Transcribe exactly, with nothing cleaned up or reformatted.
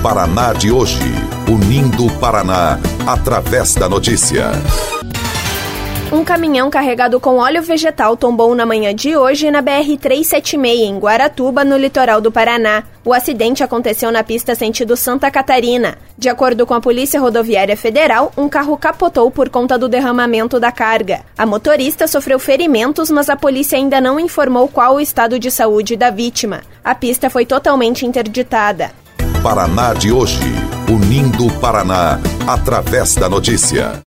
Paraná de hoje, unindo o Paraná através da notícia. Um caminhão carregado com óleo vegetal tombou na manhã de hoje na B R trezentos e setenta e seis, em Guaratuba, no litoral do Paraná. O acidente aconteceu na pista sentido Santa Catarina. De acordo com a Polícia Rodoviária Federal, um carro capotou por conta do derramamento da carga. A motorista sofreu ferimentos, mas a polícia ainda não informou qual o estado de saúde da vítima. A pista foi totalmente interditada. Paraná de hoje, unindo o Paraná através da notícia.